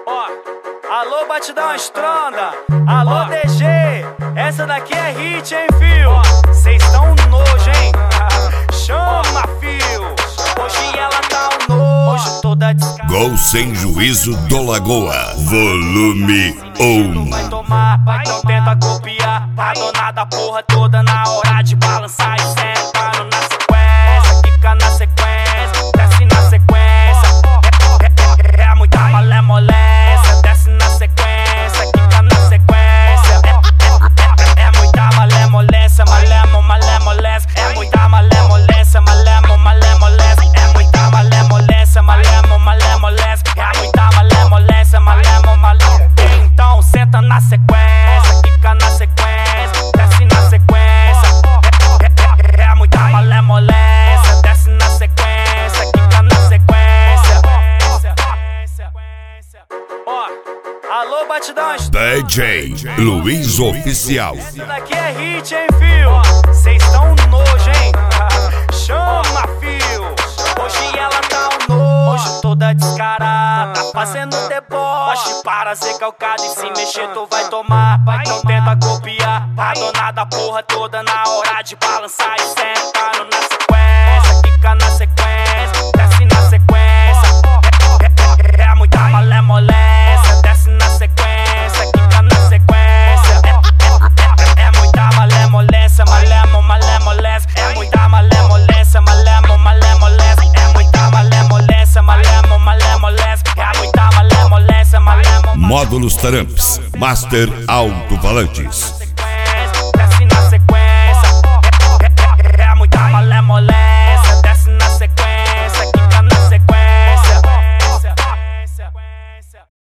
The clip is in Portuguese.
Ó, alô batidão estronda, alô DG, essa daqui é hit, hein, fio? Cês tão nojo, hein? Chama, fio. Hoje ela tá um nojo, toda descarada. Gol Sem Juízo do Lagoa, volume 1. Vai tomar, não tenta copiar. A dona da porra toda na hora de balançar e sentando na sequência. Fica na sequência, desce na sequência. É muita malemolência, desce na sequência. Fica na sequência. É muita malemolência, malemolência. É muita malemolência, malemolência. É muita malemolência, malemolência. É muita malemolência, malemolência. Então senta na sequência, fica na sequência, desce na sequência. É muita malemolência, desce na sequência, fica na sequência. Ó, alô batidão, DJ Luiz Oficial. essa daqui é hit, hein, fio? Cês tão nojo, hein? Chama, fio. Hoje ela tá um nojo, toda descarada, fazendo deboche. Para ser calcado e se mexer tu vai tomar. Não tenta copiar. A dona da porra toda na hora de balançar e sentando na sequência. Fica na sequência, desce na sequência. É muita malemolência, desce na sequência. Fica na sequência. É muita malemolência, malemolência. É muita malemolência, malemolência. É muita malemolência, malemolência. É muita malemolência, malemolência. Módulos Tramps, Master Alto-Falantes.